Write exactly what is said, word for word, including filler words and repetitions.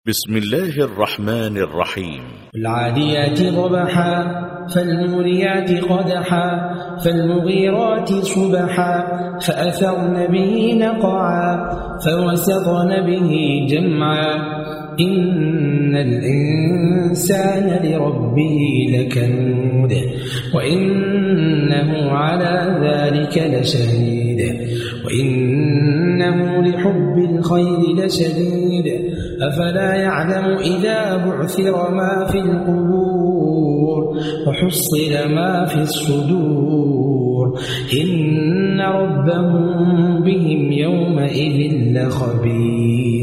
بسم الله الرحمن الرحيم. العاديات ضبحا فالموريات قدحا فالمغيرات صبحا فأثرن به نقعا فوسطن به جمعا إن الإنسان لربه لكنود وإنه على ذلك لشهيد وإنه لحب الخير لشديد أفلا يعلم إذا بعثر ما في القبور وحصل ما في الصدور إن ربهم بهم يومئذ لخبير.